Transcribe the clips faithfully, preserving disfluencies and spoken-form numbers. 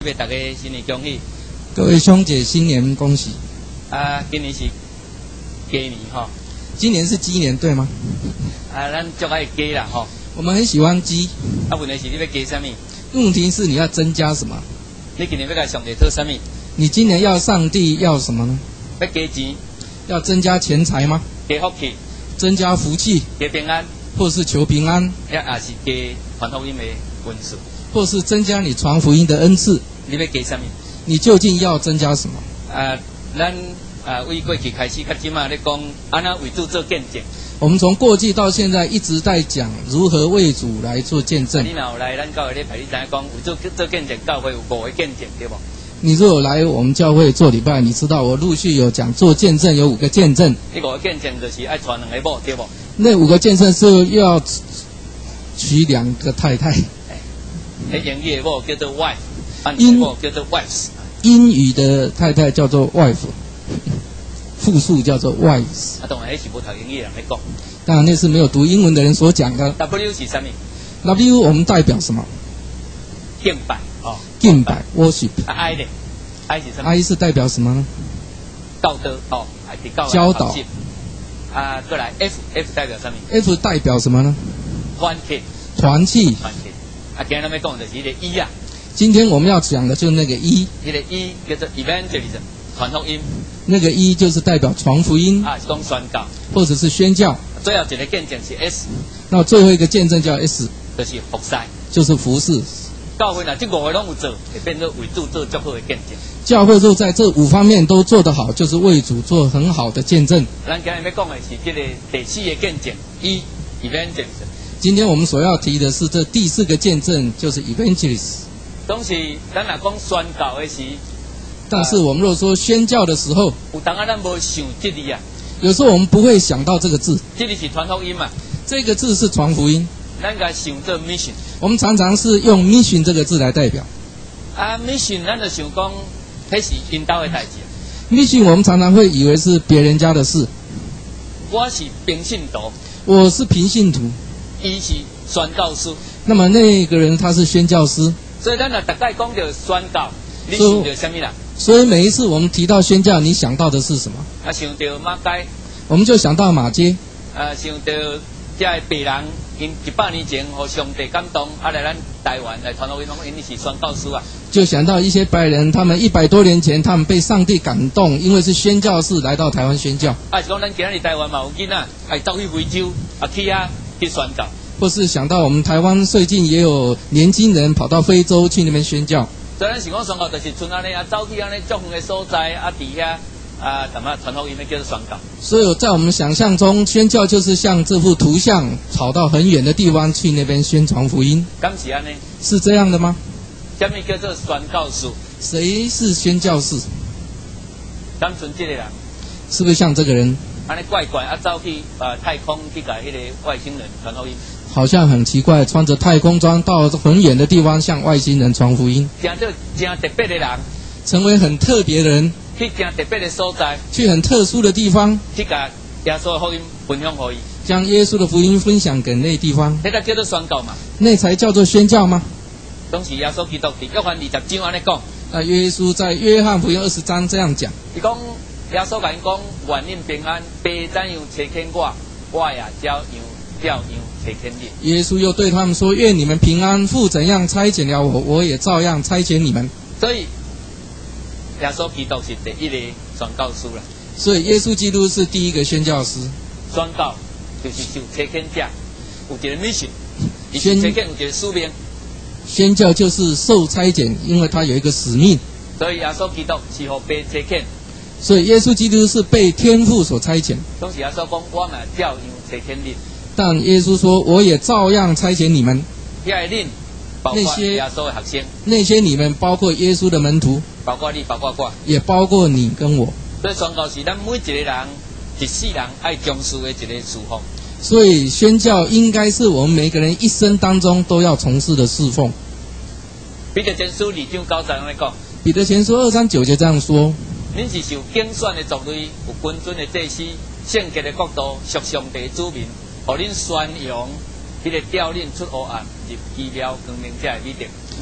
祝大家新年恭喜！ 各位兄姐新年恭喜！ 啊，今年是鸡年哈， 今年是鸡年对吗？ 啊，咱足爱鸡啦吼。 我们很喜欢鸡。 啊，问题是你要鸡什么？ 问题是你要增加什么？ 你今年要甲上帝讨什么？ 你今年要上帝要什么呢？ 要加钱？ 要增加钱财吗？ 加福气？ 增加福气？ 加平安？ 或是求平安？ 也也是加传福音的文数？ 或是增加你传福音的恩赐？ 你要加什么？ 你究竟要增加什么？ 啊，咱啊，为过去开始，到今嘛咧讲，安那为主做见证。 我们从过去到现在一直在讲如何为主来做见证。 啊、你若有来咱教会咧排，你知影讲为主做见证，教会有五个见证对不？ 你如果来我们教会做礼拜，你知道我陆续有讲做见证有五个见证。 这五个见证就是爱传两个某对不？ 那五个见证是要娶两个太太。 迄英语的某叫做 wife， 汉语的某叫做 wives。 英语的太太叫做 wife， 复数叫做 wives。 啊，当然，迄是无读英语的人来讲。 当然，那是没有读英文的人所讲的。 W 是什么 ？W 我们代表什么？ 敬拜哦， 敬拜 worship。 啊 I 的 I 是什么 ？I 是代表什么呢？ 道德哦，还是教教导。 啊，过来 F F 代表什么 ？F 代表什么呢？ 团契。 团契。 团契。啊，今日咱要讲就是迄个 E 啊。 今天我们要讲的就是那个一， 那个一叫做 evangelism， 传福音。 那个一就是代表传福音啊，是讲宣教， 或者是宣教。 最后一个见证是 S， 那最后一个见证叫 S， 就是服侍， 就是服侍。 教会呐，这五个拢有做，会变做为主做足好的见证。 教会就在这五方面都做得好，就是为主做很好的见证。 咱今日要讲的是这个第四个见证，一 evangelism。 今天我们所要提的是这第四个见证，就是 evangelist。 总是咱若讲宣教的时， 但是我们若说宣教的时候， 有当啊咱无想这字啊， 有时候我们不会想到这个字。 这字是传福音嘛？ 这个字是传福音。 咱该想做 mission。 我们常常是用 mission 这个字来代表。 啊 ，mission 咱就想讲，迄是因兜的代志。 mission 我们常常会以为是别人家的事。 我是平信徒。 我是平信徒。 伊是宣教师。 那么那个人他是宣教师。 所以咱若大概讲到宣教，你想到什么啦？ 所以每一次我们提到宣教，你想到的是什么？ 啊，想到马街， 我们就想到马街。 啊，想到这个白人，因一百年前和上帝感动，啊来咱台湾来传福音，因为是宣教师啊。就想到一些白人，他们一百多年前，他们被上帝感动，因为是宣教士来到台湾宣教。啊，是讲咱今日台湾嘛有囡仔，哎，走去非洲，啊去啊去宣教。或是想到我们台湾最近也有年轻人跑到非洲去那边宣教。所以咱想讲宣教就是像安尼啊，走去安尼足远的所在啊，伫遐啊，怎么传福音的叫做宣教。所以在我们想象中，宣教就是像这幅图像，跑到很远的地方去那边宣传福音。敢是安尼？是这样的吗？什么叫做宣教士？谁是宣教士？单纯这个人，是不是像这个人？安尼怪怪啊，走去呃太空去给迄个外星人传福音。好像很奇怪，穿着太空装到很远的地方向外星人传福音，成做真特别的人，成为很特别的人，去真特别的所在，去很特殊的地方，去把耶稣的福音分享给伊，将耶稣的福音分享给那地方，那个叫做宣教嘛？那才叫做宣教吗？当时耶稣基督在约翰二十章安尼讲，那耶稣在约翰福音二十章这样讲，伊讲耶稣甲因讲，愿恁平安，爸怎样差遣我，我也照样照样。耶稣又对他们说：“愿你们平安，父怎样差遣了我，我也照样差遣你们。”所以，耶稣基督是第一个宣教师啦。所以，耶稣基督是第一个宣教师。宣教就是受差遣者，有一个 mission， 宣差遣有一个使命。宣教就是受差遣，因为他有一个使命。所以，耶稣基督是互被差遣。所以，耶稣基督是被天父所差遣。当时耶稣讲：“我嘛照样差遣你。”但耶稣说：“我也照样差遣你们。”那些耶稣的学生，那些你们包括耶稣的门徒，包括你，包括我，也包括你跟我。所以宣教是咱每一个人一世人爱重视的一个事奉。所以宣教应该是我们每个人一生当中都要从事的侍奉。彼得前书二章九节来讲，彼得前书二章九节这样说：“恁是受拣选的族类，有君尊的祭司，圣洁的国度，属上帝子民。”互恁宣扬，迄个调恁出黑暗入奇妙光明者的美德。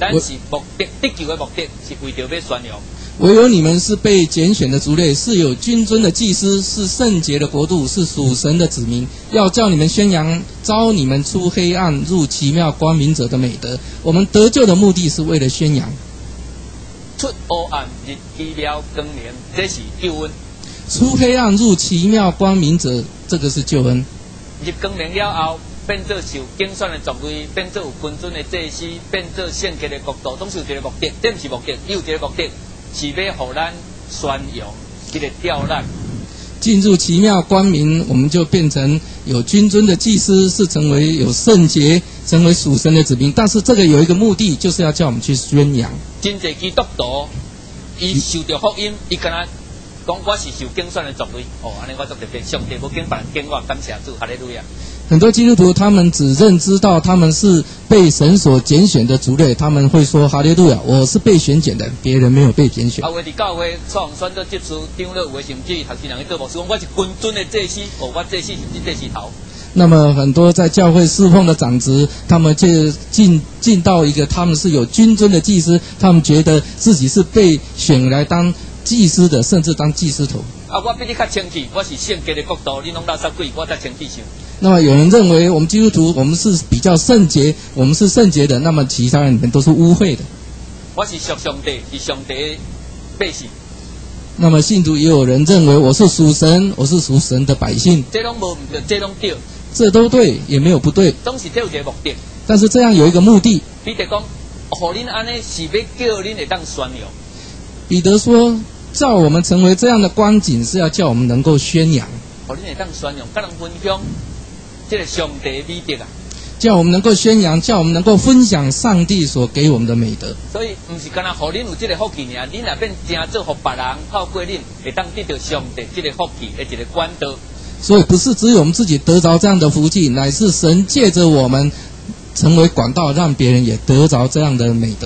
咱是目的得救的目的是为着要宣扬。 唯有你们是被拣选的族类，是有君尊的祭司，是圣洁的国度，是属神的子民，要叫你们宣扬招你们出黑暗入奇妙光明者的美德。我们得救的目的是为了宣扬。 出黑暗入奇妙光明，这是救恩。 出黑暗入奇妙光明者，这个是救恩。 入光明了后，变做受竞选的族类，变做有君尊的祭司，变做圣洁的国度，总是有一个目的，这不是目的，有一个目的。是要让咱宣扬这个吊咱进入奇妙光明，我们就变成有君尊的祭司，是成为有圣洁，成为属神的子民。但是这个有一个目的，就是要叫我们去宣扬。 真侪基督徒，伊受到福音，伊敢若讲我是受竞选的族类，哦，安尼我就特别，上帝无拣别人拣我，感谢主，哈利路亚。 很多基督徒他们只认知到他们是被神所拣选的族类，他们会说哈利路亚，我是被选拣的，别人没有被拣选。 啊，有的教会创选到接触长老，有的甚至头先人去做牧师讲，我是君尊的祭司，哦，我祭司甚至祭司头。 那么很多在教会侍奉的长职，他们就进进到一个他们是有君尊的祭司，他们觉得自己是被选来当祭司的，甚至当祭司头。 啊，我比你较清气，我是圣洁的国度，你拢垃圾鬼，我才清气上。 那么有人认为我们基督徒我们是比较圣洁，我们是圣洁的，那么其他人你们都是污秽的。 我是属上帝，是上帝的百姓。 那么信徒也有人认为我是属神，我是属神的百姓。 这拢无唔对，这拢对。 这都对，也没有不对。 总是这有一个目的。 但是这样有一个目的。 彼得讲，互恁安尼是要叫恁会当宣扬。 彼得说，叫我们成为这样的光景，是要叫我们能够宣扬。 互恁会当宣扬，甲人分享。这个上帝的美德啊， 叫我们能够宣扬，叫我们能够分享上帝所给我们的美德。 所以，不是干那，互恁有这个福气尔，恁若变真做，互别人透过恁会当得到上帝这个福气的一个管道。 所以，不是只有我们自己得着这样的福气，乃是神借着我们成为管道，让别人也得着这样的美德。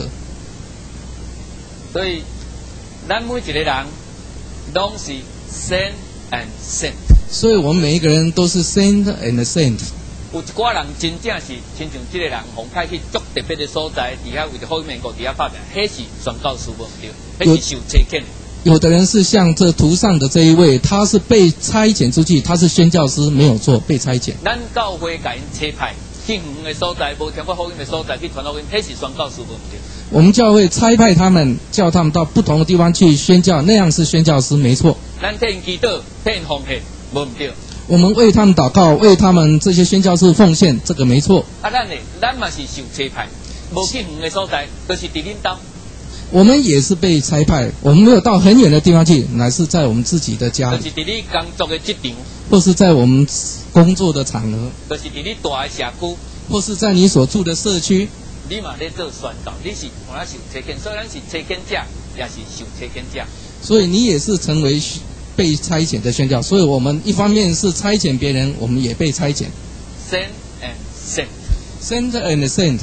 所以，咱每一个人拢是 saint and saint。 所以我们每一个人都是 saint and saint。 有一寡人真正是，亲像这个人，红派去足特别的所在，底下为着好面国底下发表，迄是宣教师无对，迄是受差遣。 有的人是像这图上的这一位，他是被差遣出去，他是宣教师，没有错，被差遣。 咱教会甲因差派去远的所在，无听过福音的所在去传福音，迄是宣教师无对。 我们教会差派他们，叫他们到不同的地方去宣教，那样是宣教师，没错。 咱替因祈祷，替因奉献。无唔对， 我们为他们祷告，为他们这些宣教士奉献，这个没错。 啊，咱呢，咱嘛是受差派，无去远的所在，就是伫恁兜。 我们也是被差派，我们没有到很远的地方去，乃是在我们自己的家里， 就是伫你工作的职场， 或是在我们工作的场合， 就是伫你大的社区， 或是在你所住的社区。 你嘛咧做宣告，你是我受差遣，虽然是差遣者，也是受差遣者。 所以你也是成为被差遣的宣教，所以我们一方面是差遣别人，我们也被差遣。 Send and sent, send and sent。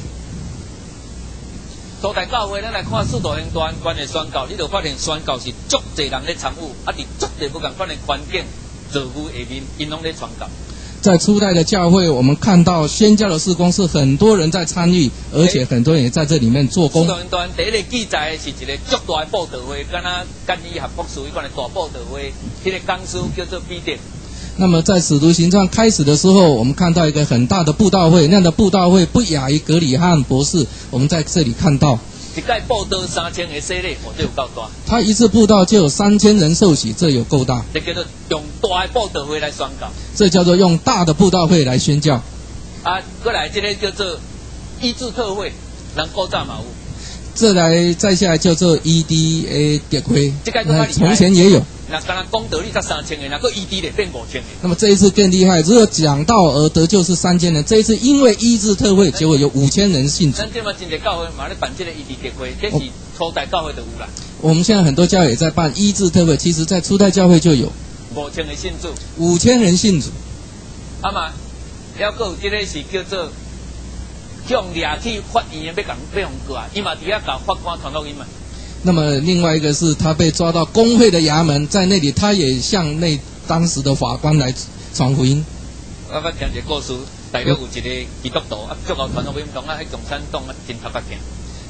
初代教会，咱来看《使徒行传》关的宣告，你就发现宣告是足侪人咧参与，啊，伫足侪不共款的环境、座务下面，因拢咧宣告。 在初代的教会，我们看到宣教的事工是很多人在参与，而且很多人也在这里面做工。 使徒行传第一个记载是一个足大的布道会，敢若干以合博士迄款的大布道会，迄、那个讲师叫做彼得。 那么在使徒行传开始的时候，我们看到一个很大的布道会，那样的布道会不亚于格里汉博士。我们在这里看到， 一届布道三千个洗礼，哦，这有够大。 他一次布道就有三千人受洗，这有够大。 这叫做用大的布道会来宣告。 这叫做用大的布道会来宣教。 啊，过来这个叫做医治特会，人古早嘛有。 这来再下来叫做 E D A 特会， 这个更从前也有。 那刚刚讲道理才三千个，那个 E D 咧变五千个。 那么这一次更厉害，如果讲道而得救是三千人，这一次因为医治特会，结果有五千人信主。 咱这嘛真侪教会嘛咧办这个 E D 特会，这是初代教会就有啦。 我们现在很多教会也在办医治特会，其实在初代教会就有五千个信主， 五千人信主。 啊嘛，了个有这个是叫做向掠去法院要讲要用过啊，伊嘛伫遐搞法官传福音嘛。那么另外一个是他被抓到公会的衙门，在那里他也向那当时的法官来传福音。 我捌听一个故事，大约有一个基督徒啊，足够传福音，讲啊，迄共产党啊真头壳痛。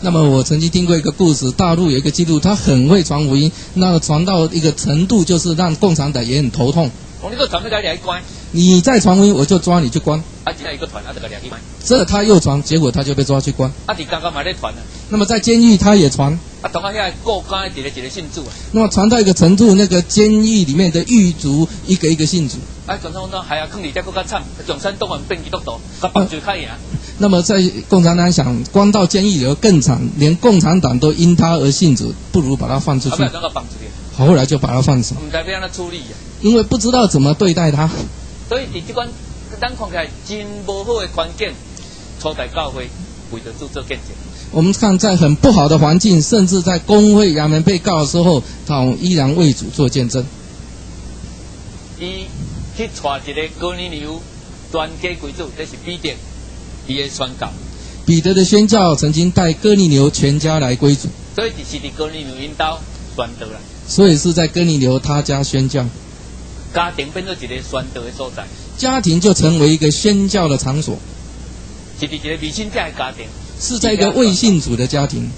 那么我曾经听过一个故事，大陆有一个基督徒，他很会传福音，那传到一个程度，就是让共产党也很头痛。 我你个传个来关， 你再传福音，我就抓你去关。 啊，现在一个传，啊，这个两去关。 这他又传，结果他就被抓去关。 啊，你刚刚买在传啊。 那么在监狱他也传。 啊，同样现在过关一个一个信主啊。 那么传到一个程度，那个监狱里面的狱卒一个一个信主。 啊，总统说还要坑你再更加惨，总山东人变基督徒，他绑住开呀。 那么在共产党想关到监狱里更惨，连共产党都因他而信主，不如把他放出去。 啊，那个绑住的。 后来就把他放走。 唔知要安怎处理呀？ 因为不知道怎么对待他。 所以伫这款咱看起来真无好的环境，初代教会为着主做见证。 我们看在很不好的环境，甚至在公会衙门被告的时候，他依然为主做见证。 伊去带一个哥尼流全家归主，这是彼得伊的宣告。 彼得的宣教曾经带哥尼流全家来归主， 所以就是伫哥尼流引导宣道啦。 所以是在哥尼流他家宣教， 家庭变做一个宣道的所在， 家庭就成为一个宣教的场所， 是伫一个未信者的家庭， 是在一个未信主的家庭。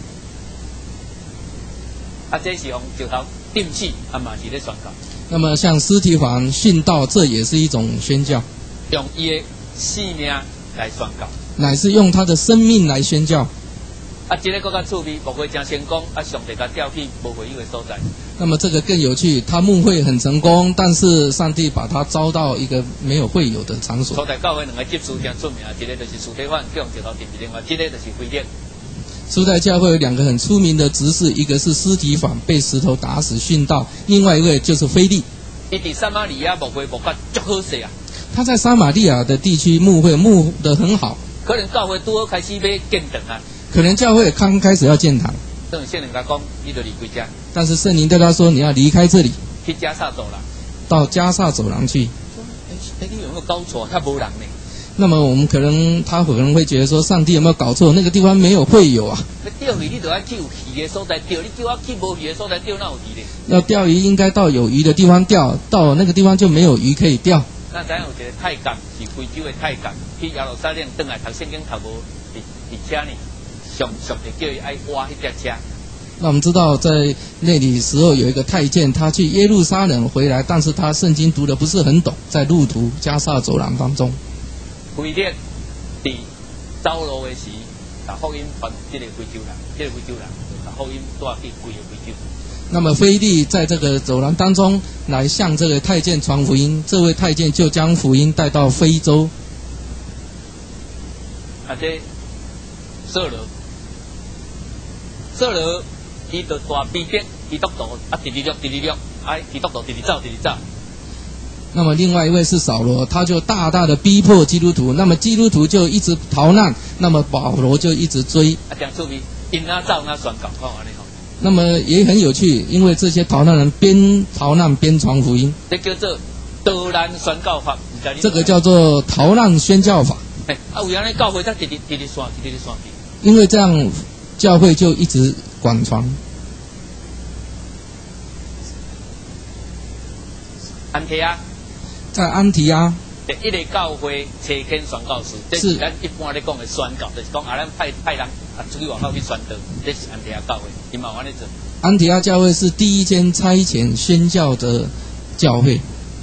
啊，这是用石头钉死，啊嘛是咧宣告。 那么像司提反殉道，这也是一种宣教， 用伊的性命来宣告， 乃是用他的生命来宣教。 啊，这个更加趣味，牧会真成功，啊，上帝甲调去无会友的所在。 那么这个更有趣，他牧会很成功，但是上帝把他招到一个没有会友的场所。 初代教会两个执事真出名，一个就是司提反，叫用石头钉死，另外一个就是腓力。 初代教会有两个很出名的执事，一个是司提反被石头打死殉道，另外一位就是腓力。 伊伫撒玛利亚牧会牧甲足好势啊！ 他在撒玛利亚的地区牧会牧得很好， 可能教会拄好开始要建堂啊。 可能教会刚开始要建堂， 圣灵甲讲，你就离开家。 但是圣灵对他说：“你要离开这里， 去加萨走廊， 到加萨走廊去。” 哎，你有没有搞错？他无人呢。 那么我们可能他可能会觉得说，上帝有没有搞错？那个地方没有会友啊。 要钓鱼，你就要去有鱼的所在钓，你叫我去无鱼的所在钓，哪有鱼呢？ 要钓鱼应该到有鱼的地方钓，到那个地方就没有鱼可以钓。 那咱有一个太监，是非洲的太监，去耶路撒冷转来读圣经读无，伫伫车呢，上上帝叫伊爱挖迄只车。 那我们知道，在那里时候有一个太监，他去耶路撒冷回来，但是他圣经读的不是很懂，在路途加萨走廊当中。 腓力伫走路的时，把福音传这个非洲人，这个非洲人把福音带去规个非洲。 那么腓力在这个走廊当中来向这个太监传福音，这位太监就将福音带到非洲。 啊，这扫罗，扫罗伊就带彼得、基督徒，啊，直直录、直直录，啊，基督徒直直走、直直走。 那么另外一位是扫罗，他就大大的逼迫基督徒，那么基督徒就一直逃难，那么保罗就一直追。 啊，讲出名，因哪走哪宣告，看安尼吼。 那么也很有趣，因为这些逃难人边逃难边传福音， 这叫做逃难宣告法。 这个叫做逃难宣教法。 哎，啊，有安尼教会才直直直直传，直直传去。 因为这样，教会就一直广传。 安提阿。 在安提阿， 第一个教会车遣宣教士，这是咱一般咧讲的宣教，就是讲啊，咱派派人啊出去外口去宣道，这是安提阿教会，你嘛有安尼做？ 安提阿教会是第一间差遣宣教的教会。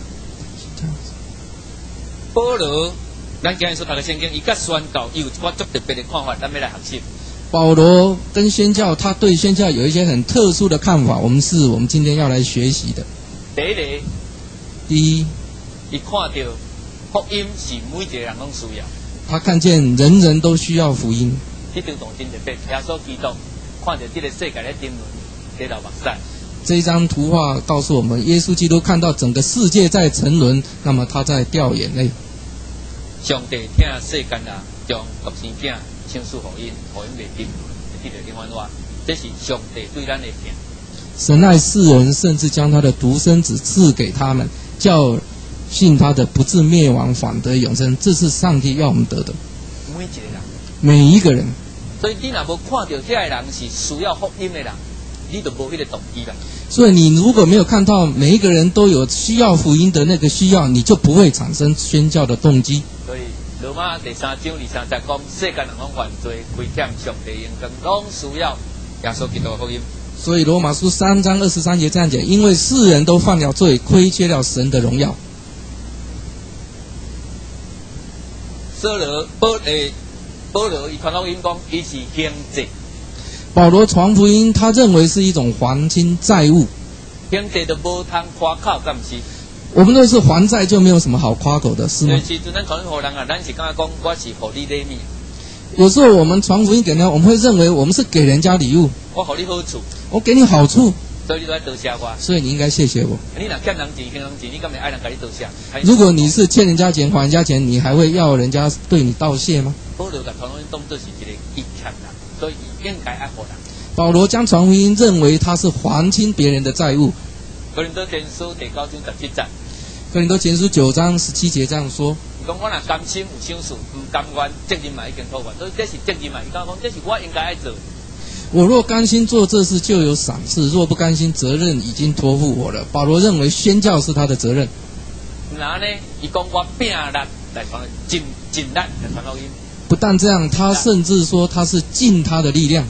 保罗，咱今日所读的圣经，伊甲宣教有一寡足特别的看法，咱要来学习。 保罗跟宣教，他对宣教有一些很特殊的看法，我们是我们今天要来学习的。 第一个， 第一。 伊看到福音是每一个人拢需要， 他看见人人都需要福音。 这张图真特别，耶稣基督看到这个世界咧沉沦，在流目屎。 这一张图画告诉我们，耶稣基督看到整个世界在沉沦，那么他在掉眼泪。 上帝听世间人将独生子请赐福音，福音未沉沦，这个另外话，这是上帝对咱的疼。 神爱世人，甚至将他的独生子赐给他们，叫信他的不至灭亡，反得永生，这是上帝要我们得的。 每一个人， 每一个人。 所以你若无看到这个人是需要福音的人，你就无迄个动机啦。 所以你如果没有看到每一个人都有需要福音的那个需要，你就不会产生宣教的动机。 所以罗罗马第三章二三节讲，世间人拢犯罪，亏欠上帝荣光，拢需要耶稣基督的福音。 所以罗马书三章二十三节这样讲，因为世人都犯了罪，亏缺了神的荣耀。 保罗保诶，保罗伊传福音讲，伊是还债。 保罗传福音，他认为是一种还清债务。 还债就无通夸口，敢毋是？ 我们若是还债，就没有什么好夸口的，是吗？ 有时阵咱传福音人啊，咱是感觉讲，我是互你礼物。 有时候我们传福音给人，我们会认为我们是给人家礼物。 我互你好处， 我给你好处， 所以你都要多谢我。 所以你应该谢谢我。 你若欠人钱、欠人钱，你敢会爱人甲你道谢？ 如果你是欠人家钱、还人家钱，你还会要人家对你道谢吗？ 保罗甲传福音当作是一个伊欠人，所以伊应该爱互人。 保罗将传福音认为他是还清别人的债务。 哥林多前书第九章十七节。 哥林多前书九章十七节这样说： 伊讲我若甘心有想事，唔甘愿，责任嘛已经托付，所以这是责任嘛。伊讲讲这是我应该爱做。 我若甘心做这事，就有赏赐；若不甘心，责任已经托付我了。保罗认为宣教是他的责任。 那呢？伊讲我拼力来传，尽尽力来传福音。 不但这样，他甚至说他是尽他的力量。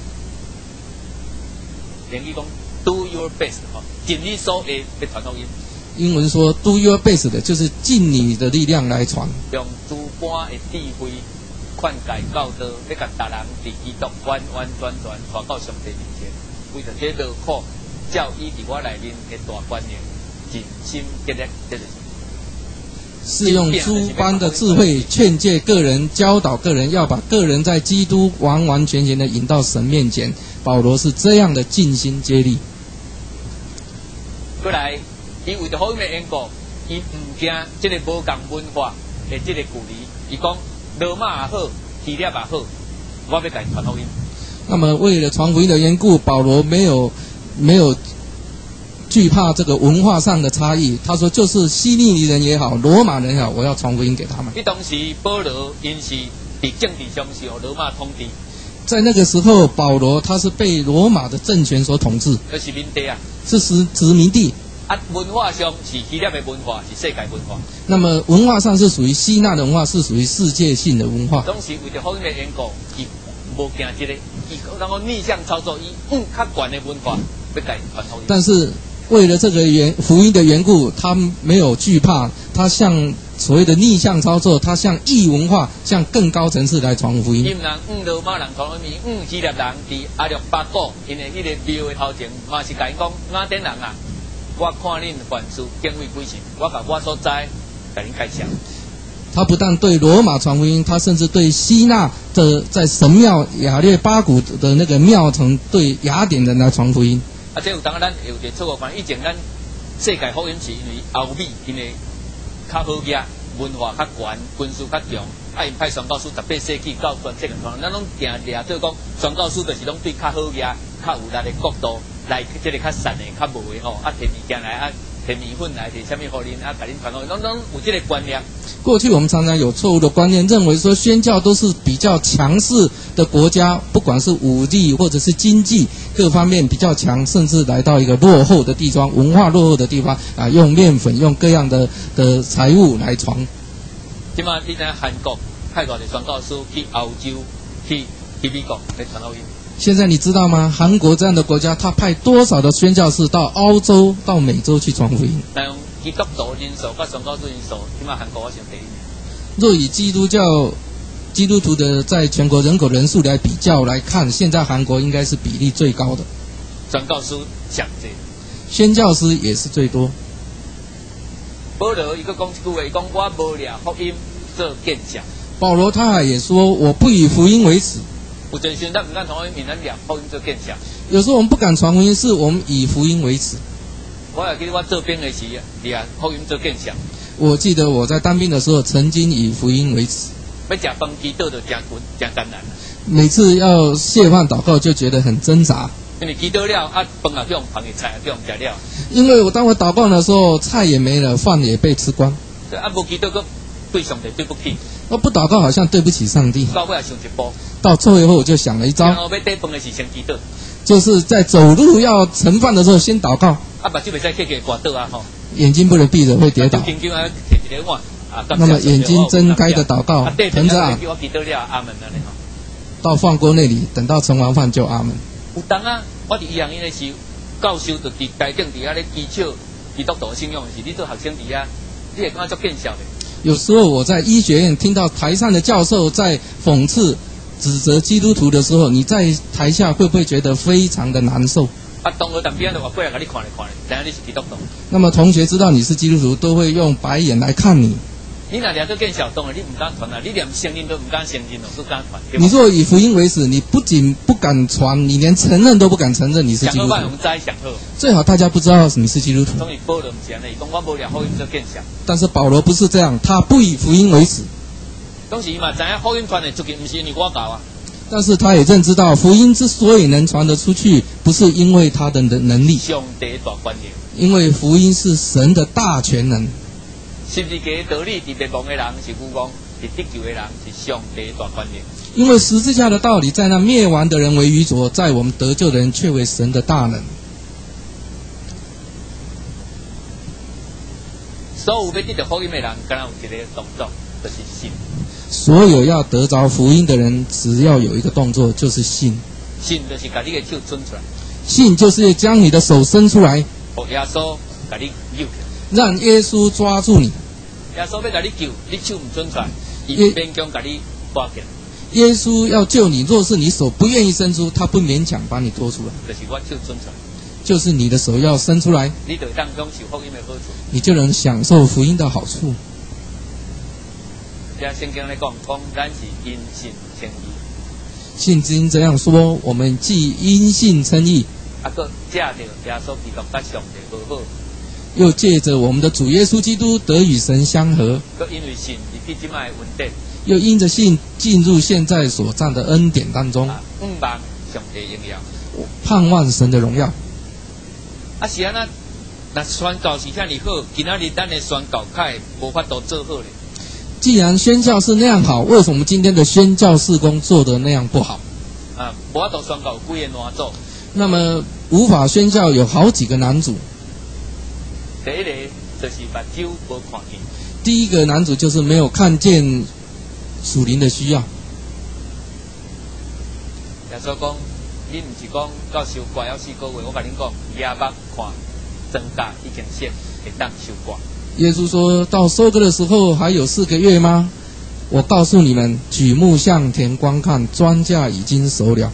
英语讲 do your best 哈，尽你所能来传福音。 英文说 do your best 的，就是尽你的力量来传。 用诸般的智慧劝解教导，要甲达人伫基督完完全全传到上帝面前。为着这劳苦，照伊伫我内面的大观念，尽心竭力，这就是。 是用诸般的智慧劝诫个人，教导个人，要把个人在基督完完全全的引到神面前。保罗是这样的尽心竭力。过来，伊为着福音的缘故，伊唔惊这个无共文化的这个距离。伊讲罗马也好，希腊也好，我要甲伊传福音。 那么为了传福音的缘故，保罗没有没有惧怕这个文化上的差异。他说，就是希利尼人也好，罗马人也好，我要传福音给他们。 迄当时保罗因是伫政治上是由罗马统治。 在那个时候，保罗他是被罗马的政权所统治， 就是民地啊， 是殖殖民地。 啊，文化上是希腊的文化，是世界文化。 那么文化上是属于希腊的文化，是属于世界性的文化。 当时为着福音的缘故，伊无惊这个，伊然后逆向操作，伊嗯较悬的文化要甲伊传福音。 但是为了这个缘福音的缘故，他没有惧怕，他向所谓的逆向操作，他向异文化，向更高层次来传福音。 因人嗯罗马人传福音，嗯希腊人伫阿略巴古，因为迄个庙的头前嘛是甲因讲雅典人啊，我看恁凡事敬畏鬼神，我甲我所知甲恁介绍。 他不但对罗马传福音，他甚至对希腊的在神庙亚略巴古的那个庙城，对雅典人来传福音。 啊，这有当咱有一个错误观，以前咱世界福音是因为欧美因为较好业，文化较悬，军事较强，啊，因派宣教师十八世纪到全世界传，咱拢定定做讲宣教师就是拢对较好业、较有力的国度来，即个较善的、较无的吼，啊，摕物件来啊。摕米粉来，摕什么互恁啊？甲恁传落去，拢拢有这个观念。 过去我们常常有错误的观念，认为说宣教都是比较强势的国家，不管是武力或者是经济各方面比较强，甚至来到一个落后的地方、文化落后的地方啊，用面粉、用各样的的财物来传。 即马你在韩国派过的宣教师去欧洲、去去美国来传福音。 现在你知道吗？韩国这样的国家，他派多少的宣教士到欧洲、到美洲去传福音？ 但用基督徒人数跟宣教士人数，起码韩国我想第一。 若以基督教基督徒的在全国人口人数来比较来看，现在韩国应该是比例最高的。 宣教师上多， 宣教师也是最多。 保罗一个讲一句话，伊讲我无掠福音做见证。 保罗他也说，我不以福音为耻。 有阵时咱唔敢传福音，咱掠福音做见证。 有时候我们不敢传福音，是我们以福音为耻。 我也记得我做兵的时，掠福音做见证。 我记得我在当兵的时候，曾经以福音为耻。 要食饭祈祷就真困，真艰难。 每次要谢饭祷告，就觉得很挣扎。 因为祈祷了，啊，饭也叫用饭的菜也叫用食了。 因为我当我祷告的时候，菜也没了，饭也被吃光。 啊，无祈祷个对上帝对不起。 我不祷告好像对不起上帝。 到尾也想一步。 到最后我就想了一招。 然后要得饭的是先祈祷。 就是在走路要盛饭的时候先祷告。 啊，目睭袂使刻刻挂倒啊吼。 眼睛不能闭着会跌倒。 就轻轻啊，摕一个碗， 那么眼睛睁开的祷告，疼着啊，到饭锅那里，等到盛完饭就阿门。 有当啊，我伫医院因的时，教授就伫台顶伫遐咧祈祷基督徒信仰的时，你做学生伫遐，你会感觉足见笑的。 有时候我在医学院听到台上的教授在讽刺、指责基督徒的时候，你在台下会不会觉得非常的难受？ 啊，同学当边就话过来，甲你看来看来，等下你是基督徒。 那么同学知道你是基督徒，都会用白眼来看你。 你若念做见小动的，你唔敢传啊！你连声音都唔敢声音哦，都敢传。 你若以福音为耻，你不仅不敢传，你连承认都不敢承认你是基督徒。最好大家不知道你是基督徒。但是保罗不是这样，他不以福音为耻。 当时嘛，知影福音传的出去，唔是因为我教啊。 但是他也认知到，福音之所以能传得出去，不是因为他的能力， 上帝大权力， 因为福音是神的大权能。 十字架道理，伫灭亡的人是愚妄，伫得救的人是上帝大权力。 因为十字架的道理，在那灭亡的人为愚拙，在我们得救的人却为神的大能。 所有要得到福音的人，敢若有一个动作，就是信。 所有要得着福音的人，只要有一个动作，就是信。 信就是把你的手伸出来。 信就是将你的手伸出来， 让耶稣把你救起来。 让耶稣抓住你。 耶稣要把你救，你手唔伸出来，伊勉强把你抓起来。 耶稣要救你，若是你手不愿意伸出，他不勉强把你拖出来。 就是我手伸出来。 就是你的手要伸出来， 你就当中受福音的好处， 你就能享受福音的好处。 这圣经来讲，讲咱是因信称义。 圣经这样说，我们既因信称义， 啊，个借着耶稣基督甲上帝和好， 又借着我们的主耶稣基督得与神相合， 个因为信而比即卖稳定， 又因着信进入现在所占的恩典当中， 盼望上帝荣耀， 盼望神的荣耀。 啊，是安那，那宣教是遐尼好，今仔日咱的宣教开无法度做好咧。 既然宣教是那样好，为什么今天的宣教事工做得那样不好？ 啊，无法度宣教有几个难处。 那么无法宣教有好几个难主。 第一个就是目睭无看见。 第一个难主就是没有看见属灵的需要。 耶稣讲，你唔是讲到收割要四个月，我甲恁讲，夜目看庄稼已经熟，会当收割。 耶稣说到收割的时候还有四个月吗？我告诉你们，举目向田观看，庄稼已经熟了。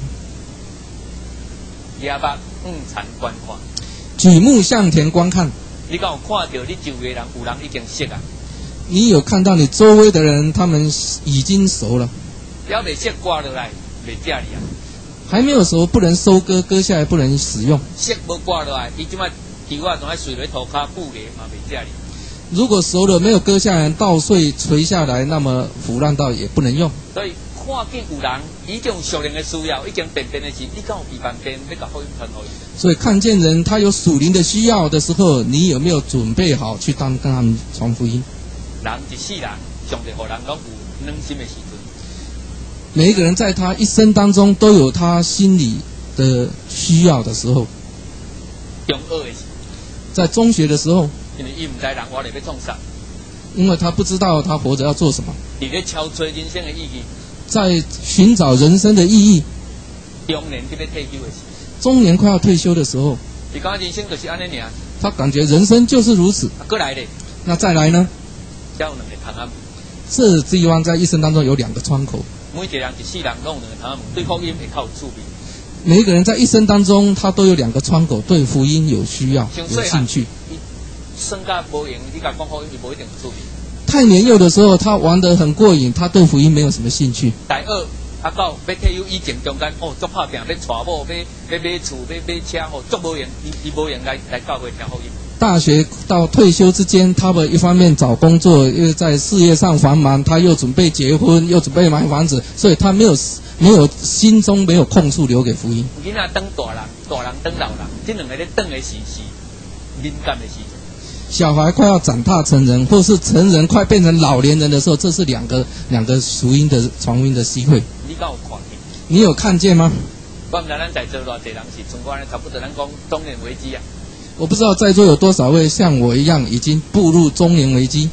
夜目午餐观看， 举目向田观看。 你敢有看到你周围人有人已经熟啊？ 你有看到你周围的人，他们已经熟了。 要未熟刮落来，未食哩啊。 还没有熟，不能收割，割下来不能使用。 熟无刮落来，伊即摆树啊，仲喺水里涂骹布咧，嘛未食哩。 如果熟了没有割下来，稻穗垂下来，那么腐烂到也不能用。 所以看见有人已经有属灵的需要，已经便便的时，你敢有备办便要甲福音传给伊？所以看见人他有属灵的需要的时候，你有没有准备好去当跟他们传福音？ 人一世人，上帝互人拢有软心的时阵。 每一个人在他一生当中都有他心里的需要的时候。 中学的时， 在中学的时候。 因为伊唔知人活着要创啥， 因为他不知道他活着要做什么。 你在敲吹人生的意义， 在寻找人生的意义。 中年就要退休的时， 中年快要退休的时候， 你讲人生就是安尼尔。 他感觉人生就是如此。 啊，过来咧， 那再来呢？ 有两个窗仔门。 这地方在一生当中有两个窗口。 每一个人一世人拢有两个窗仔门，对福音会较有趣味。 每一个人在一生当中，他都有两个窗口，对福音有需要、有兴趣。 生甲无用，你甲讲福音就无一定有趣味。 太年幼的时候，他玩得很过瘾，他对福音没有什么兴趣。 第二，啊到要退休以前中间，哦，足拍拼，要娶某，要要买厝，要买车，哦，足无用，伊伊无用来来教会听福音。大学到退休之间，他们一方面找工作，又在事业上繁忙，他又准备结婚，又准备买房子，所以他没有没有心中没有空处留给福音。 囡仔等大人，大人等老人，这两个咧等的时是敏感的时。 小孩快要长大成人，或是成人快变成老年人的时候，这是两个两个福音的传福音的机会。 你敢有看见？ 你有看见吗？ 我唔知咱在座偌济人是中国人，差不多咱讲中年危机啊。 我不知道在座有多少位像我一样已经步入中年危机。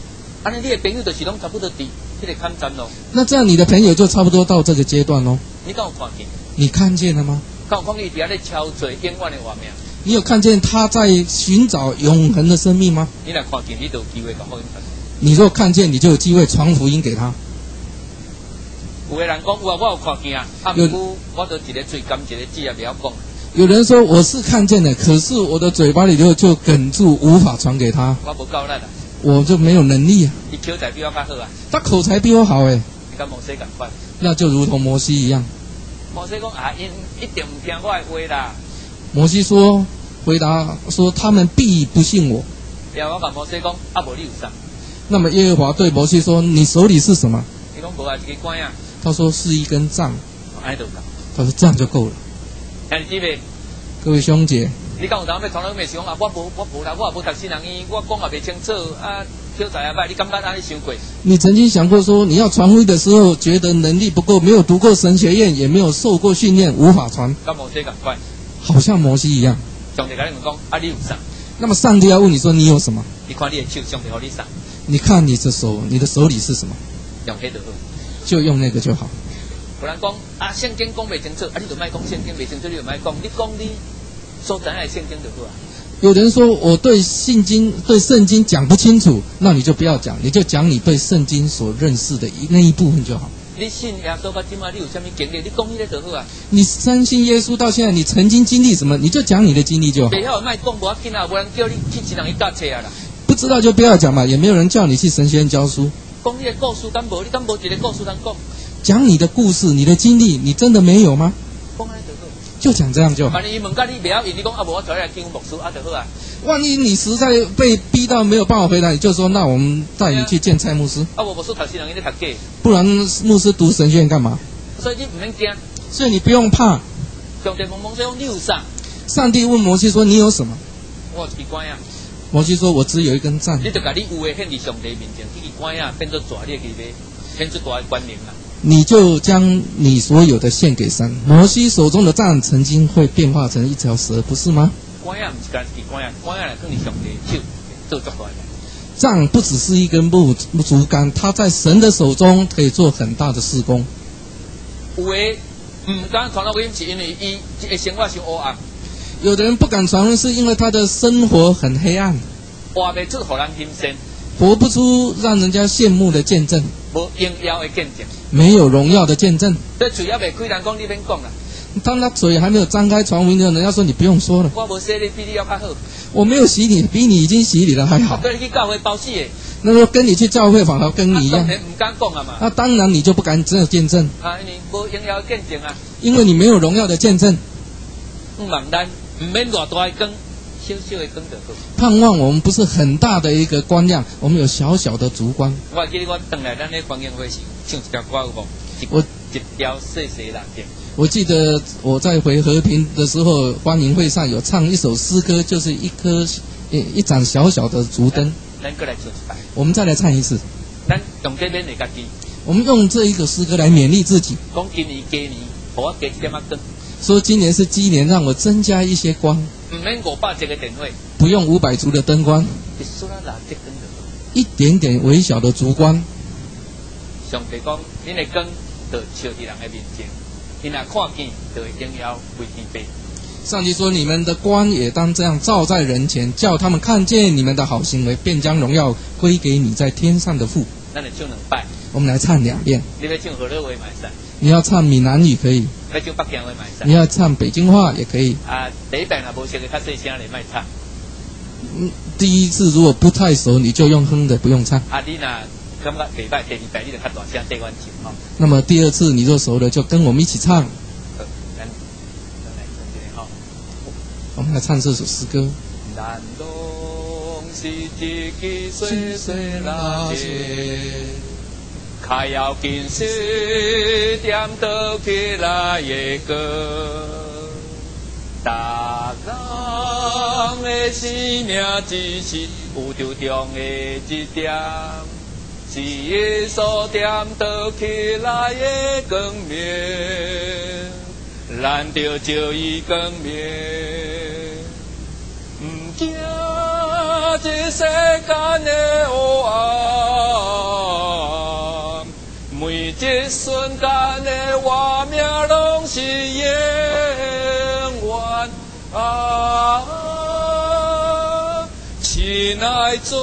安尼你的朋友就是拢差不多伫迄个坎站咯。 那这样你的朋友就差不多到这个阶段咯。 你敢有看见？ 你看见了吗？ 敢有看见伊伫遐咧敲做永远的活命？ 你有看见他在寻找永恒的生命吗？ 你来看见，你就有机会甲福音传。 你若看见，你就有机会传福音给他。 有的人讲有啊，我有看见啊，啊，不过我都一个嘴干，一个字也不要讲。 有人说我是看见的，可是我的嘴巴里头就哽住，无法传给他。 我无够力啊， 我就没有能力啊。 你口才比我较好啊， 他口才比我好哎。 你跟摩西同款。 那就如同摩西一样。 摩西讲啊，因一定唔听我的话啦。摩西说，回答说他们必不信我。 然后我跟摩西讲，啊，无你有啥？ 那么耶和华对摩西说：“你手里是什么？” 你讲无啊，一个管啊。 他说是一根杖。 安尼就够。 他说这样就够了。 兄弟妹， 各位兄姐， 你讲有当要从来没想啊，我无我无啦，我也无读新人医，我讲也袂清楚啊，口才也歹，你感觉安尼想过？ 你曾经想过说，你要传福音的时候，觉得能力不够，没有读过神学院，也没有受过训练，无法传。 跟摩西同款。好像摩西一样。 上帝跟你们讲，啊，你有啥？ 那么上帝要问你说，你有什么？ 你看你的手，上帝给你啥？ 你看你的手，你的手里是什么？ 用黑就好， 就用那个就好。 有人讲啊，圣经讲袂清楚，啊，你就莫讲圣经袂清楚，你就莫讲，你讲你所知的圣经就好啊。 有人说我对圣经对圣经讲不清楚，那你就不要讲，你就讲你对圣经所认识的那一部分就好。 你信耶稣到今嘛，你有啥物经历？你讲迄个就好啊。 你相信耶稣到现在，你曾经经历什么，你就讲你的经历就好。 袂晓莫讲，无要紧啊，无人叫你去一人去教册啊啦。 不知道就不要讲嘛，也没有人叫你去神学院教书。 讲你的故事，敢无？你敢无一个故事通讲？ 讲你的故事，你的经历，你真的没有吗？ 讲安尼就好， 就讲这样就好。 万一伊问到你袂晓应，你讲啊，无我带你来听牧师啊就好啊。 万一你实在被逼到没有办法回答，你就说那我们带你去见蔡牧师。 啊，我牧师读新人伊咧读假。不然牧师读神学院干嘛？ 所以你唔免惊。 所以你不用怕。 上帝问摩西讲你有啥？ 上帝问摩西说你有什么？ 我有一关啊。 摩西说：“我只有一根杖。” 你就把你有的献伫上帝面前，这个关啊变做蛇，你可以买，显出大的关联啦。 你就将你所有的献给神。摩西手中的杖曾经会变化成一条蛇，不是吗？ 关啊，不是干是关啊，关啊来跟你上帝手做足大的。 杖不只是一根木竹竿，它在神的手中可以做很大的事工。 有的唔敢传福音，是因为伊一个生活伤黑暗。 有的人不敢传福音，是因为他的生活很黑暗， 活不出让人欣赏， 活不出让人家羡慕的见证， 无荣耀的见证， 没有荣耀的见证。 这嘴也未开，人讲你免讲啦。 当他嘴还没有张开传福音的人，要说你不用说了。 我无洗你，比你要较好。 我没有洗你，比你已经洗你了还好。 跟你去教会包死的。 那说跟你去教会，反而跟你一样。 当然唔敢讲啊嘛。 那当然你就不敢只有见证。 啊，因为无荣耀的见证啊。 因为你没有荣耀的见证。 唔望咱。唔免偌大的光，小小的光就好。 盼望我们不是很大的一个光亮，我们有小小的烛光。 我记得我回来咱咧欢迎会时唱一条歌有无？ 我一条细细蓝天。 我记得我在回和平的时候，欢迎会上有唱一首诗歌，就是一颗一一盏小小的烛灯。 咱过来唱一摆。 我们再来唱一次。 咱用这边嚟家己。 我们用这一个诗歌来勉励自己。 讲今年鸡年，我加一点仔光。 说今年是鸡年，让我增加一些光。 唔免五百只个电话。 不用五百烛的灯光。一点点微小的烛光。 上帝讲，恁的光就照伫人的面前，因若看见，就会荣耀归天父。 上帝说：“你们的光也当这样照在人前，叫他们看见你们的好行为，便将荣耀归给你在天上的父。” 咱来唱两摆。 我们来唱两遍。 你要唱河洛话嘛会使。 你要唱闽南语可以。 要唱北京话嘛会使。 你要唱北京话也可以。 啊，第一遍若无熟的，较细声嚟卖唱。 嗯，第一次如果不太熟，你就用哼的，不用唱。 啊，你若感觉袂歹，第二遍你就较大声对阮唱吼。 那么第二次你若熟了，就跟我们一起唱。 好，咱咱来唱一个吼。 我们来唱这首诗歌。 咱拢是一支细细蜡烛，开要紧时点倒起来的歌。大人的生命只是有着中的一点，是耶稣点倒起来的光明，咱着照伊光明。唔惊这世间的黑暗。 亲爱主，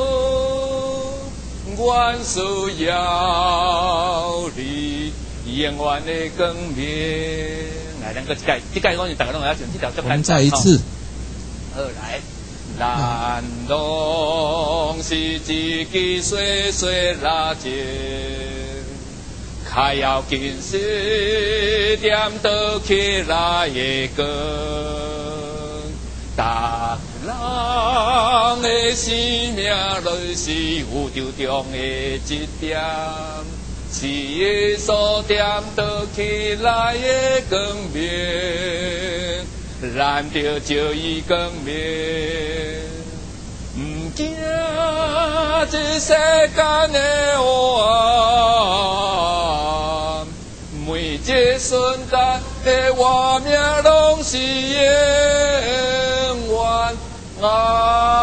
阮需要你永远的光明。来，两个这届，这届我是大家拢要唱这条最简单。 我们再一次。 好，来。咱拢是一支细细蜡烛，较要紧是点倒起来的光。逐人的生命内是宇宙中的一点，是耶稣点倒起来的光明。咱着照伊光明，唔惊这世间的黑暗，每一瞬间的活命拢是永远。啊，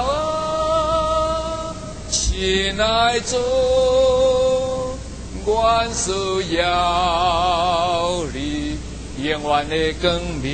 亲爱主，阮需要你永远的光明。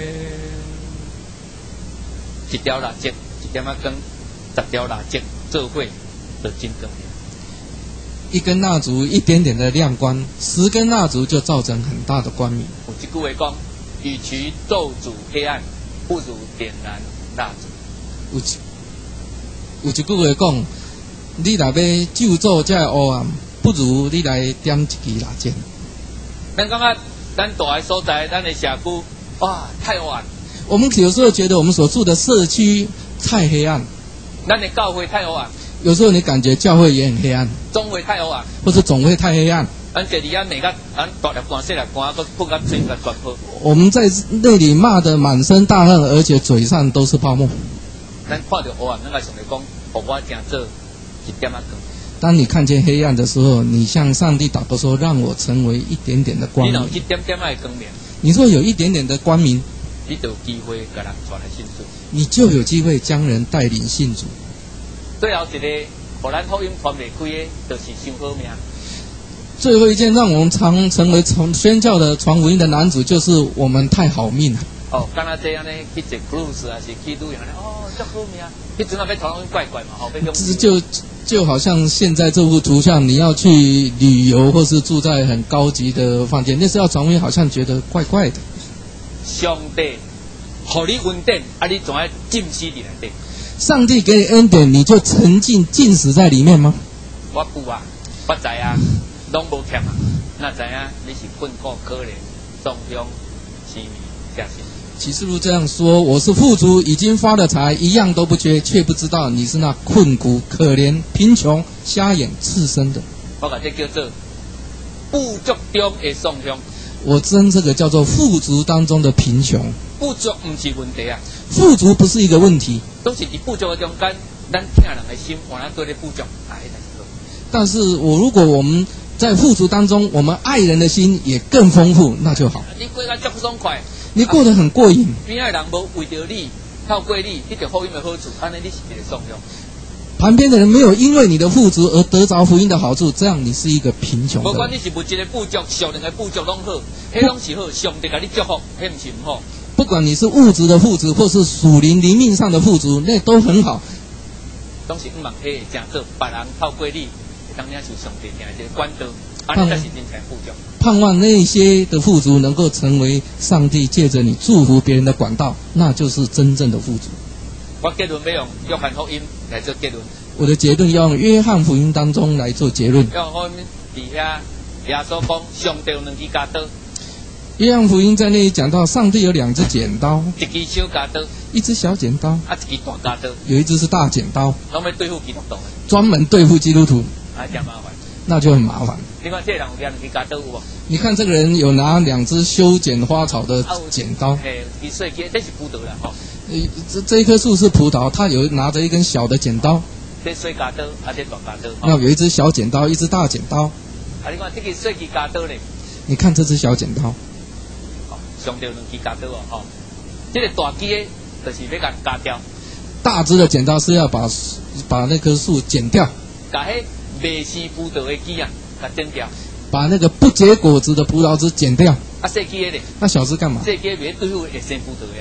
一条蜡烛，一点仔光，十条蜡烛做伙就真光明。 一根蜡烛一点点的亮光，十根蜡烛就造成很大的光明。 有一句话讲，与其咒诅黑暗，不如点燃蜡烛。 有一有一句话讲，你若要救助这个黑暗，不如你来点一支蜡烛。 咱感觉咱住的所在，咱的社区，哇，太黑暗。 我们有时候觉得我们所住的社区太黑暗， 咱的教会太黑暗。 有时候你感觉教会也很黑暗， 总会太黑暗， 或是总会太黑暗。 咱第二日每个咱大粒光、细粒光，都碰到嘴个全破。 我们在那里骂得满身大汗，而且嘴上都是泡沫。 咱看到黑暗，咱个上来讲，互我正做一点仔光。 当你看见黑暗的时候，你向上帝祷告说：“让我成为一点点的光明。” 你有一点点仔的光明， 你说有一点点的光明， 你就有机会给人传来信主， 你就有机会将人带领信主。 最后一个，互咱福音传袂开的，就是伤好命。 最后一件让我们常成为传宣教的传福音的男主，就是我们太好命了。 哦，敢若这样呢，去坐 cruise 还是去旅行呢？哦，足好命。迄阵啊，要传福音怪怪嘛，吼，要这就就好像现在这幅图像，你要去旅游或是住在很高级的房间，那时候传福音好像觉得怪怪的。 上帝，互你恩典，啊，你总要浸死伫内底。 上帝给你恩典，你就沉浸浸死在里面吗？ 我有啊，我知啊，拢无欠啊，那知影你是困苦可怜，中庸凄迷下心。 启示录这样说：我是富足，已经发了财，一样都不缺，却不知道你是那困苦、可怜、贫穷、瞎眼、赤身的。 我把这叫做富足中的上香。 我称这个叫做富足当中的贫穷。 富足不是问题啊， 富足不是一个问题， 都是伫富足的中间，咱听人的心，换咱做咧富足，啊，迄才是好。 但是我如果我们在富足当中，我们爱人的心也更丰富，那就好。 你过得足爽快， 你过得很过瘾。 边仔人无为着你，透过你，得到福音的好处，安尼你是一个爽用。 旁边的人没有因为你的富足而得着福音的好处，这样你是一个贫穷的。 不管你是物质的富足，属灵的富足拢好，迄拢是好，上帝给你祝福，迄唔是唔好。 不管你是物质的富足，或是属灵灵命上的富足，那都很好。 拢是唔望迄正做，别人透过你，当然是上帝定一个管道，安尼才是真正富足。 盼望那些的富足能够成为上帝借着你祝福别人的管道，那就是真正的富足。 我结论要用约翰福音来做结论。 我的结论要用约翰福音当中来做结论。 约翰福音底下耶稣讲，上帝有两支剪刀。 约翰福音在那里讲到，上帝有两只剪刀， 一支小剪刀， 一只小剪刀， 啊，一支大剪刀， 有一只是大剪刀， 拢要对付基督徒， 专门对付基督徒， 啊，真麻烦。 那就很麻烦。 你看这个人有两支剪刀有无？ 你看这个人有拿两只修剪花草的剪刀， 嘿，你说这这是葡萄啦，吼。 呃，这这一棵树是葡萄，他有拿着一根小的剪刀。 这小剪刀，啊，这大剪刀。 那有一只小剪刀，一只大剪刀。 啊，你看这个小支剪刀咧。 你看这只小剪刀。 上吊两支剪刀哦，吼，这个大支的，就是要甲剪掉。 大支的剪刀是要把把那棵树剪掉， 把迄未是葡萄的枝啊，甲剪掉。 把那个不结果子的葡萄枝剪掉。 啊，细枝的咧？ 那小枝干嘛？ 细枝袂对付会生葡萄呀。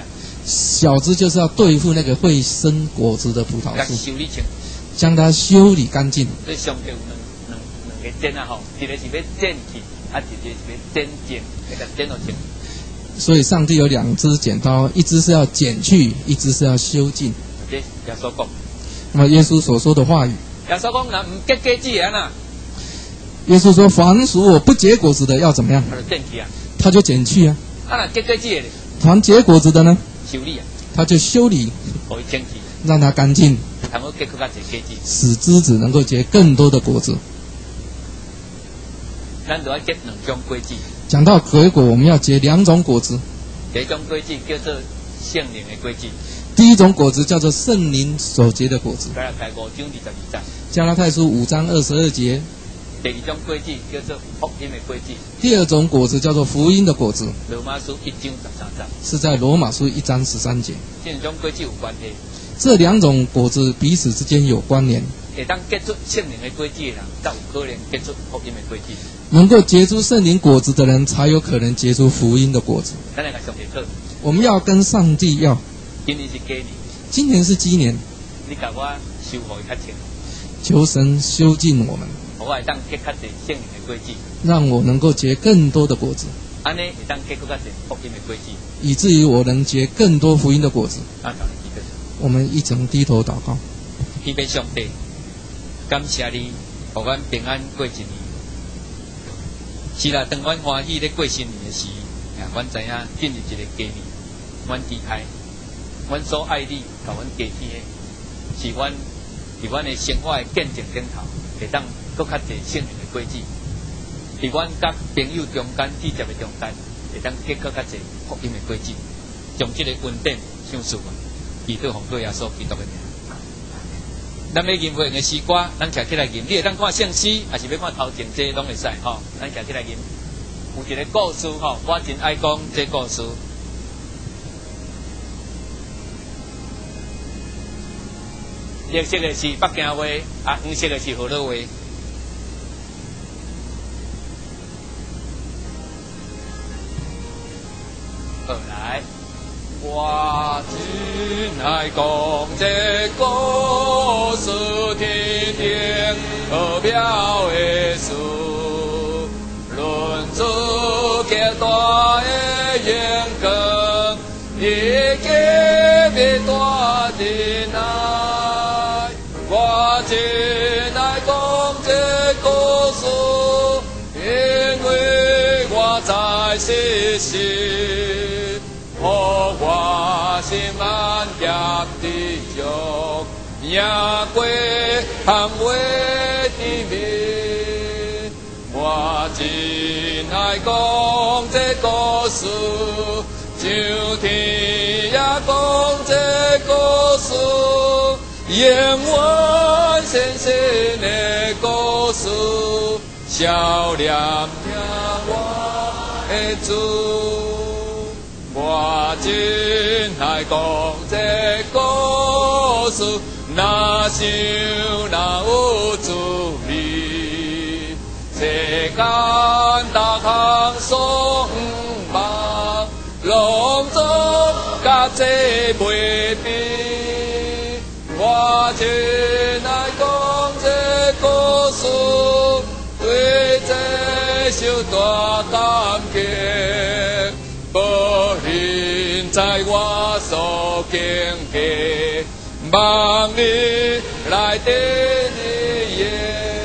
小枝就是要对付那个会生果子的葡萄树， 修理清， 将它修理干净。 所以上帝有两两两个剪啊吼，一个是要剪去，啊一个是要剪净，那个剪落清。 所以上帝有两只剪刀，一只是要剪去，一只是要修净。 这耶稣讲。 那么耶稣所说的话语， 耶稣讲，那唔结果子啊呐。 耶稣说，凡属我不结果子的要怎么样？ 他就剪去啊。 他就剪去啊。 啊，那结果子的， 凡结果子的呢？ 修理啊。 他就修理， 可以剪去， 让它干净， 才能结更加多果子， 使枝子能够结更多的果子。 咱就要结两种果子。 讲到水果，我们要结两种果子。 第一种果子叫做圣灵的果子。 第一种果子叫做圣灵所结的果子。 加拉太五章二十二章。 加拉太书五章二十二节。 第二种果子叫做福音的果子。 第二种果子叫做福音的果子。 罗马书一章十三章。 是在罗马书一章十三节。 这两种果子有关系。 这两种果子彼此之间有关联。 会当结出圣灵的果子的人，才有可能结出福音的果子。 能够结出圣灵果子的人，才有可能结出福音的果子。 咱来跟上帝讨。 我们要跟上帝要。 今年是鸡年。 今年是鸡年。 你甲我修好较清。 求神修净我们。 我会当结较多圣灵的果子。 让我能够结更多的果子。 安尼会当结更加多福音的果子。 以至于我能结更多福音的果子。 啊， 我们一同低头祷告。 祈祷上帝，感谢你，让阮平安过一年。是啦，当阮欢喜咧过新年的时，啊，阮知影进入一个鸡年，阮期待，阮所爱你，甲阮加添的，是阮伫阮的生活的见证顶头，会当搁较侪圣灵的果子。伫阮甲朋友中间、志接的中间，会当结搁较侪福音的果子，将这个恩典享受啊！祈祷奉主耶稣基督的名。咱要吟会用的诗歌，咱徛起来吟。你会当看圣诗，还是要看头前这拢会使吼？咱徛起来吟。有一个故事吼，我真爱讲这故事。绿色的是北京话，啊，黄色的是河洛话。好来。我真爱讲这故事，天天好妙的事，论出极大的荣光，你给别大的爱。我真爱讲这故事，因为我在世时。我心安夹的脚，也过行为的面。我真爱讲这故事，上天也讲这故事，永远神圣的故事，笑脸听我的主。我真爱讲这故事，若想若有主你，世间大项所望，拢总甲这袂比。我真爱讲这故事，对这首大感激。无人在我所经过，望你来得你耶。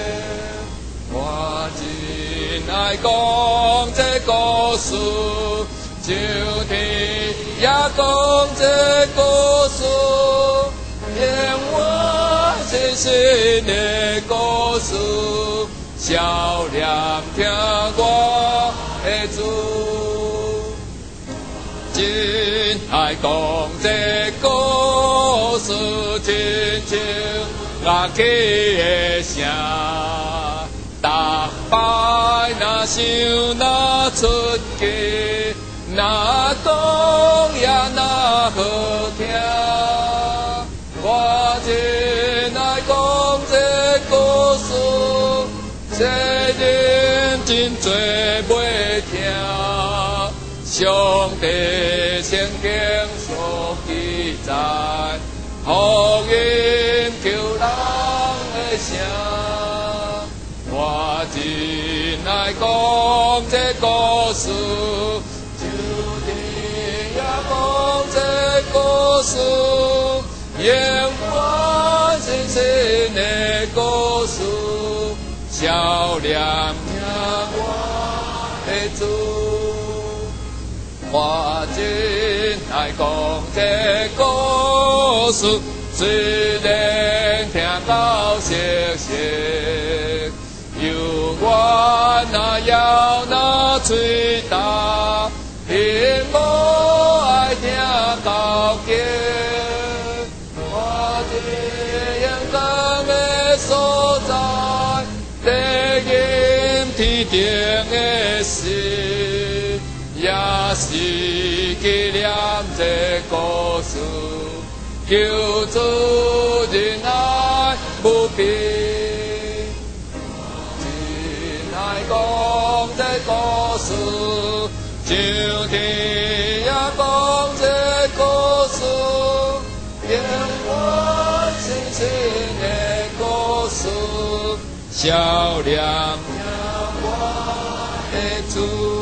我真爱讲这故事，上天也讲这故事，永远真实的故事，笑脸听我的主。真爱讲这故事，亲像乐器的声，逐摆若想若出家，若讲也若好听。我真爱讲这故事，世人真多袂听。上帝圣经所在，福音求人的声。我真爱讲这故事，就地也讲这故事，永远新鲜的故事，照亮我的主。我真爱讲这故事，虽然听到熟悉，犹原那要那嘴大，并无爱听到结。我这阳光的所在，地阴天顶的事，也是纪念这故事，求主仁爱不变。讲这故事，上天也讲这故事，永远新鲜的故事，照亮我的主。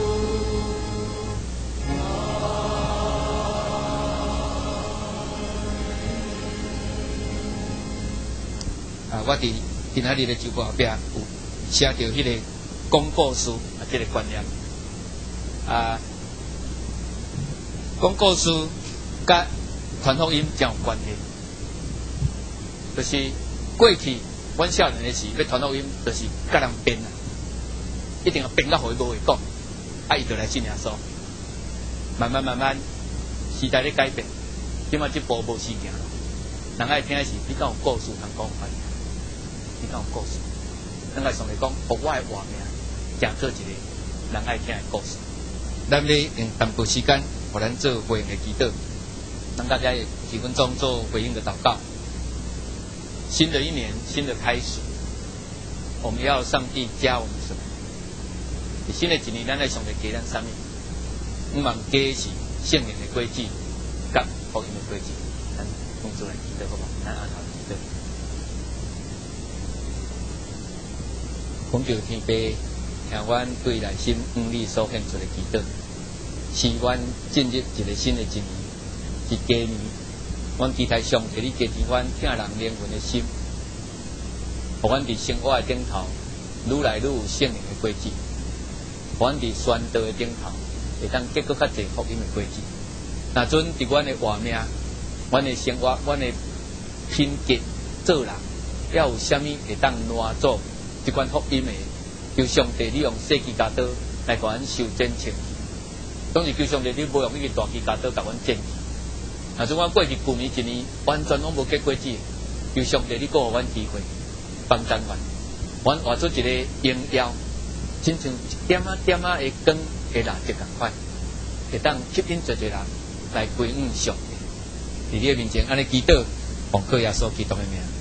啊，我伫今仔日的周报后壁有写着迄个讲故事啊，这个观念啊，讲故事甲传福音真有关系。就是过去阮少年的时，要传福音，就是甲人编啊，一定要编到互伊无会讲，啊，伊就来信耶稣。慢慢慢慢，时代咧改变，即马即步无时行咯。人爱听的是你敢有故事通讲法，你敢有故事？咱爱上来讲，互我的画面。讲做一个人爱听的故事，咱要用淡薄时间，互咱做回应的祈祷。让大家几分钟做回应的祷告。新的一年，新的开始，我们要上帝加我们什么？新的一年，咱来上帝给咱什么？毋茫加是圣灵的轨迹，甲福音的轨迹。咱用做来祈祷，好不好？咱按头祈祷。奉求天父。听阮对内心向你所献出的祈祷，是阮进入一个新的一年，是鸡年。阮期待上帝你加添阮听人灵魂的心，互阮伫生活的顶头，愈来愈有圣灵的轨迹；互阮伫宣道的顶头，会当结果较侪福音的轨迹。若准伫阮的活命、阮的生活、阮的品格做人，要有啥物会当挪走即款福音的？求上帝，你用小枝家刀来甲阮修剪清。当然，求上帝，你无用迄个大枝家刀甲阮剪去。若是阮过去旧年一年完全拢无结果子，求上帝，你给我阮机会，帮咱阮，阮活出一个荣耀，亲像一点仔点仔的光的蜡烛共款，会当吸引一个人来归向上帝。伫你的面前，安尼祈祷，奉靠耶稣基督的名。